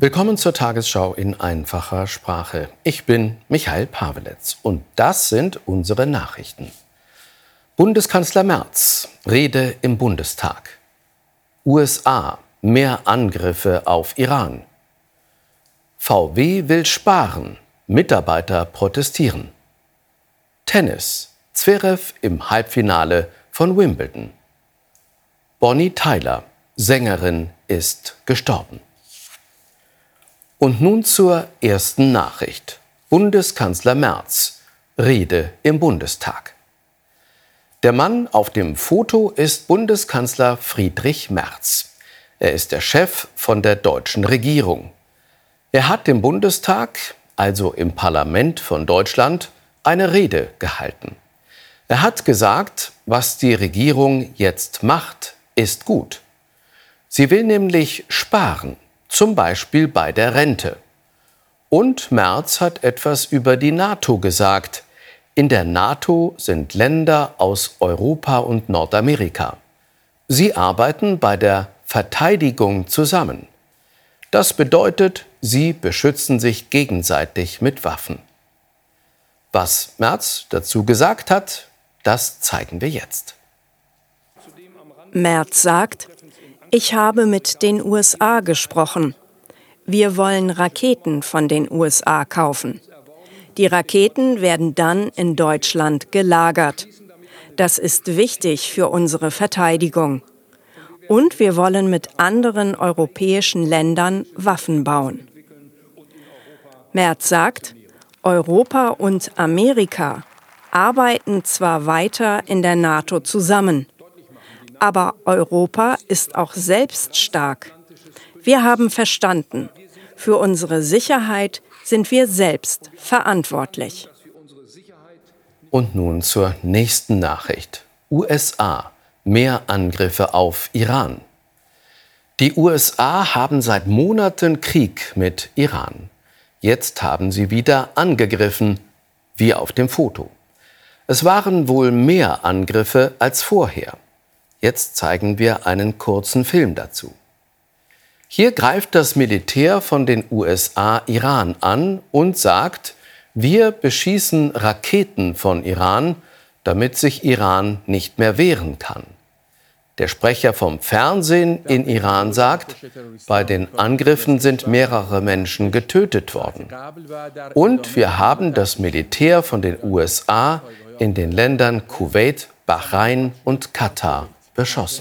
Willkommen zur Tagesschau in einfacher Sprache. Ich bin Michael Paweletz und das sind unsere Nachrichten. Bundeskanzler Merz, Rede im Bundestag. USA, mehr Angriffe auf Iran. VW will sparen, Mitarbeiter protestieren. Tennis, Zverev im Halbfinale von Wimbledon. Bonnie Tyler, Sängerin, ist gestorben. Und nun zur ersten Nachricht. Bundeskanzler Merz, Rede im Bundestag. Der Mann auf dem Foto ist Bundeskanzler Friedrich Merz. Er ist der Chef von der deutschen Regierung. Er hat im Bundestag, also im Parlament von Deutschland, eine Rede gehalten. Er hat gesagt, was die Regierung jetzt macht, ist gut. Sie will nämlich sparen. Zum Beispiel bei der Rente. Und Merz hat etwas über die NATO gesagt. In der NATO sind Länder aus Europa und Nordamerika. Sie arbeiten bei der Verteidigung zusammen. Das bedeutet, sie beschützen sich gegenseitig mit Waffen. Was Merz dazu gesagt hat, das zeigen wir jetzt. Merz sagt: Ich habe mit den USA gesprochen. Wir wollen Raketen von den USA kaufen. Die Raketen werden dann in Deutschland gelagert. Das ist wichtig für unsere Verteidigung. Und wir wollen mit anderen europäischen Ländern Waffen bauen. Merz sagt, Europa und Amerika arbeiten zwar weiter in der NATO zusammen, aber Europa ist auch selbst stark. Wir haben verstanden, für unsere Sicherheit sind wir selbst verantwortlich. Und nun zur nächsten Nachricht. USA, mehr Angriffe auf Iran. Die USA haben seit Monaten Krieg mit Iran. Jetzt haben sie wieder angegriffen, wie auf dem Foto. Es waren wohl mehr Angriffe als vorher. Jetzt zeigen wir einen kurzen Film dazu. Hier greift das Militär von den USA Iran an und sagt, wir beschießen Raketen von Iran, damit sich Iran nicht mehr wehren kann. Der Sprecher vom Fernsehen in Iran sagt, bei den Angriffen sind mehrere Menschen getötet worden. Und wir haben das Militär von den USA in den Ländern Kuwait, Bahrain und Katar beschossen.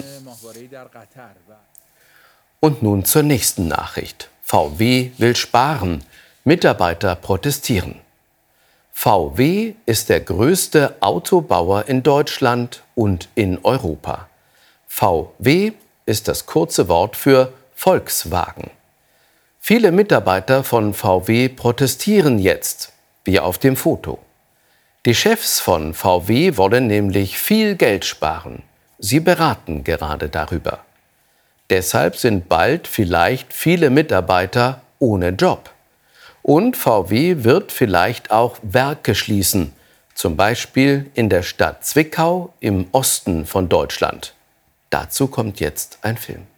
Und nun zur nächsten Nachricht. VW will sparen. Mitarbeiter protestieren. VW ist der größte Autobauer in Deutschland und in Europa. VW ist das kurze Wort für Volkswagen. Viele Mitarbeiter von VW protestieren jetzt, wie auf dem Foto. Die Chefs von VW wollen nämlich viel Geld sparen. Sie beraten gerade darüber. Deshalb sind bald vielleicht viele Mitarbeiter ohne Job. Und VW wird vielleicht auch Werke schließen, zum Beispiel in der Stadt Zwickau im Osten von Deutschland. Dazu kommt jetzt ein Film.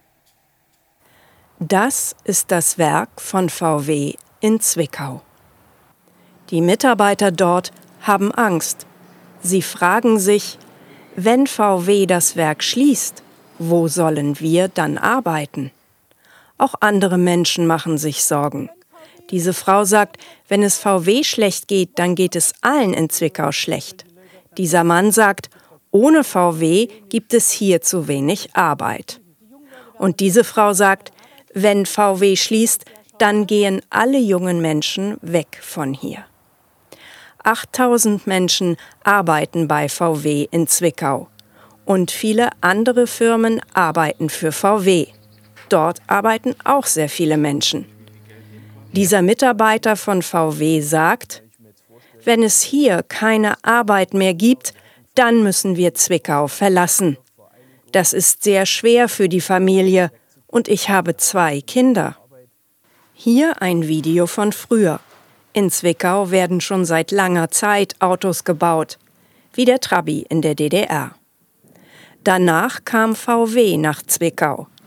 Das ist das Werk von VW in Zwickau. Die Mitarbeiter dort haben Angst. Sie fragen sich, wenn VW das Werk schließt, wo sollen wir dann arbeiten? Auch andere Menschen machen sich Sorgen. Diese Frau sagt, wenn es VW schlecht geht, dann geht es allen in Zwickau schlecht. Dieser Mann sagt, ohne VW gibt es hier zu wenig Arbeit. Und diese Frau sagt, wenn VW schließt, dann gehen alle jungen Menschen weg von hier. 8000 Menschen arbeiten bei VW in Zwickau. Und viele andere Firmen arbeiten für VW. Dort arbeiten auch sehr viele Menschen. Dieser Mitarbeiter von VW sagt, wenn es hier keine Arbeit mehr gibt, dann müssen wir Zwickau verlassen. Das ist sehr schwer für die Familie und ich habe 2 Kinder. Hier ein Video von früher. In Zwickau werden schon seit langer Zeit Autos gebaut, wie der Trabi in der DDR. Danach kam VW nach Zwickau.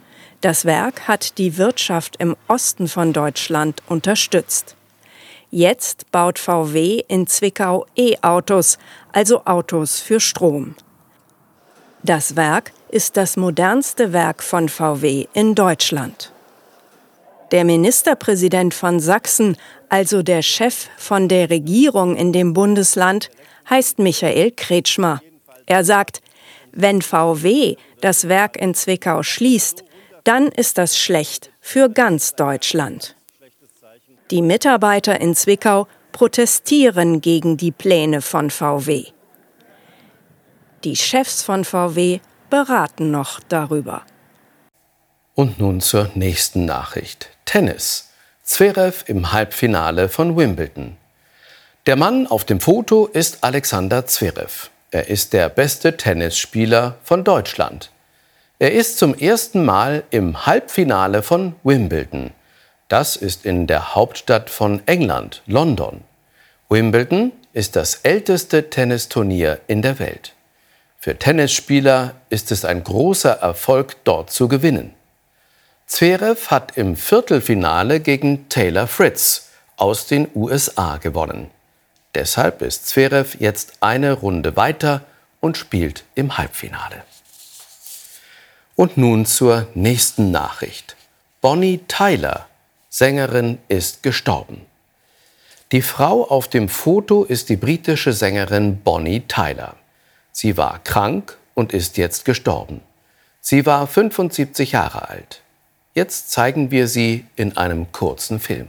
Das Werk hat die Wirtschaft im Osten von Deutschland unterstützt. Jetzt baut VW in Zwickau E-Autos, also Autos für Strom. Das Werk ist das modernste Werk von VW in Deutschland. Der Ministerpräsident von Sachsen, also der Chef von der Regierung in dem Bundesland, heißt Michael Kretschmer. Er sagt, wenn VW das Werk in Zwickau schließt, dann ist das schlecht für ganz Deutschland. Die Mitarbeiter in Zwickau protestieren gegen die Pläne von VW. Die Chefs von VW beraten noch darüber. Und nun zur nächsten Nachricht. Tennis. Zverev im Halbfinale von Wimbledon. Der Mann auf dem Foto ist Alexander Zverev. Er ist der beste Tennisspieler von Deutschland. Er ist zum ersten Mal im Halbfinale von Wimbledon. Das ist in der Hauptstadt von England, London. Wimbledon ist das älteste Tennisturnier in der Welt. Für Tennisspieler ist es ein großer Erfolg, dort zu gewinnen. Zverev hat im Viertelfinale gegen Taylor Fritz aus den USA gewonnen. Deshalb ist Zverev jetzt eine Runde weiter und spielt im Halbfinale. Und nun zur nächsten Nachricht. Bonnie Tyler, Sängerin, ist gestorben. Die Frau auf dem Foto ist die britische Sängerin Bonnie Tyler. Sie war krank und ist jetzt gestorben. Sie war 75 Jahre alt. Jetzt zeigen wir sie in einem kurzen Film.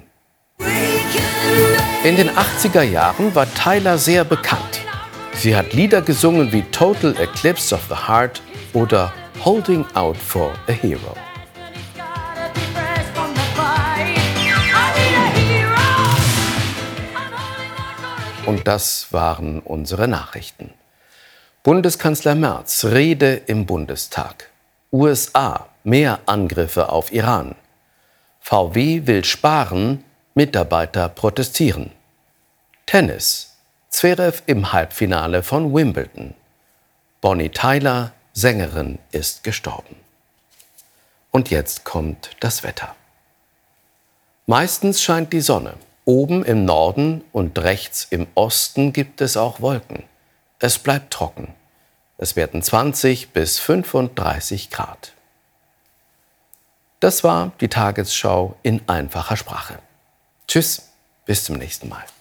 In den 80er Jahren war Tyler sehr bekannt. Sie hat Lieder gesungen wie Total Eclipse of the Heart oder Holding Out for a Hero. Und das waren unsere Nachrichten. Bundeskanzler Merz, Rede im Bundestag. USA, mehr Angriffe auf Iran. VW will sparen, Mitarbeiter protestieren. Tennis, Zverev im Halbfinale von Wimbledon. Bonnie Tyler, Sängerin, ist gestorben. Und jetzt kommt das Wetter. Meistens scheint die Sonne. Oben im Norden und rechts im Osten gibt es auch Wolken. Es bleibt trocken. Es werden 20 bis 35 Grad. Das war die Tagesschau in einfacher Sprache. Tschüss, bis zum nächsten Mal.